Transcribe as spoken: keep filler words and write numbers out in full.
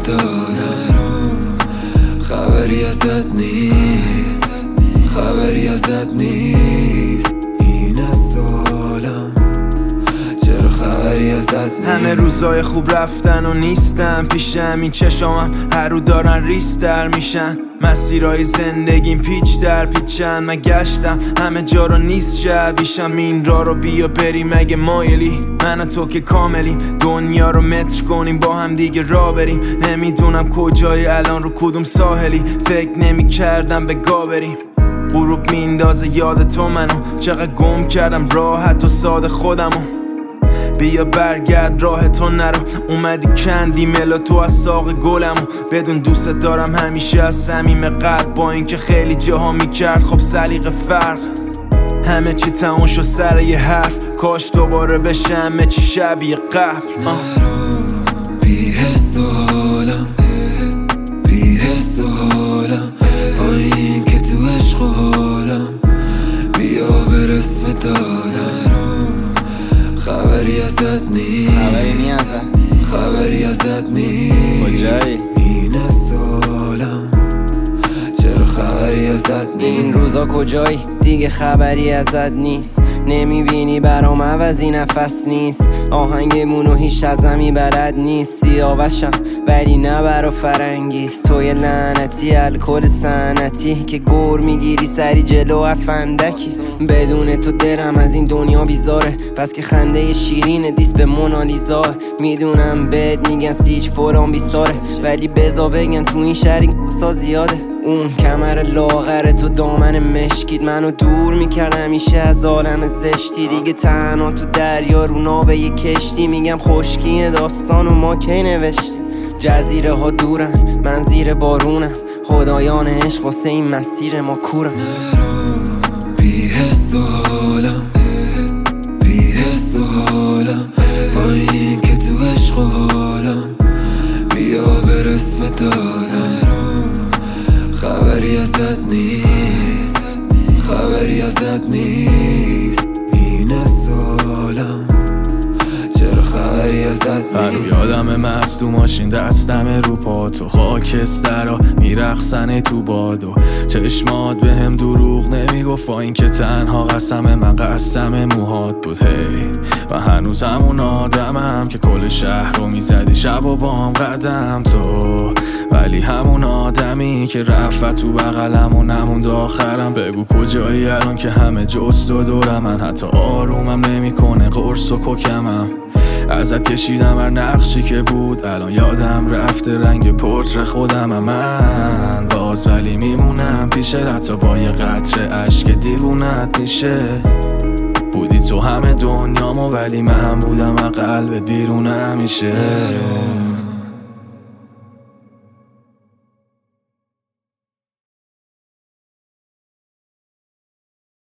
دادم خبری ازت نیست، خبری ازت نیست. این سوالم چرا خبری ازت نیست. همه روزای خوب رفتن و نیستم پیشم، این چشامم هر رو دارن ریستر میشن. مسیرهای زندگیم پیچ در پیچن، من گشتم همه جا رو نیست شبیشم. این را رو بیا بریم مگه مایلی، من و تو که کاملیم. دنیا رو متر کنیم با هم دیگه را بریم. نمیدونم کجای الان رو کدوم ساحلی، فکر نمی کردم به گا بریم. غروب میندازه یاد تو منو، چقدر گم کردم راحت و ساده خودمو. بیا برگرد راه تو نرو، اومدی کندی ملا تو از ساق گلمو. بدون دوست دارم همیشه از صمیم قلب، با اینکه خیلی جاها میکرد خب سلیقه فرق. همه چی تموم شد سر یه حرف، کاش دوباره بشه همه چی شبیه قبل. بی حس و حالم، بی حس و حالم، با این که تو عشق و حالم. بیا برسم دادم خبری ازت نیست، خبری نی ازت، خبری ازت نیست. کجایی؟ این سوالم چرا خبری ازت نیست. این روزا کجایی؟ دیگه خبری ازت نیست. نمیبینی برام عوضی نفس نیست. آهنگمونو هیچ ازمی بلد نیست. سیاوشم ولی نه برا فرنگیست. توی لعنتی الکل سنتی که گر میگیری سری جلو افندکی. بدون تو دلم از این دنیا بیزاره، پس که خنده شیرین دیست به مونالیزا. میدونم بهت میگن سیج فلان بیساره، ولی بزا بگن تو این شهر این کسا زیاده. اون کمر لاغر تو دامن مشکید منو دور میکرد همیشه از عالم زشتی. دیگه تنها تو دریا رو ناوه یه کشتی، میگم خشکی داستان و ما کی نوشتی. جزیره ها دورن من زیر بارونم، خدایان عشق واسه این مسیر ما کورم. بی حس و حالم، بی حس و حالم، با این که تو عشق و حالم. بیا برسم دادم خبری ازت نیست، خبری ازت نیست. این سوالم چرا خبری ازت نیست. هنو یادم مست تو ماشین دستم رو پا، تو خاکسترا میرقصن تو بادو. چشمات به هم دروغ نمیگفت، با این که تنها قسم من قسم موهات بود. هی و هنوز همون آدمم که کل شهر رو میزدی شب و بام قدم تو. ولی همون آدمی که رفت تو بغلم و نموند آخرم. بگو کجایی الان که همه جست و دورم، من حتی آرومم نمیکنه قرص و کوکمم. ازت کشیدم هر نقشی که بود، الان یادم رفته رنگ پورتر خودم. من باز ولی میمونم پیشه، حتی با یه قطره عشق دیوونت میشه. بودی تو همه دنیامو ولی من بودم از قلبت بیرون همیشه.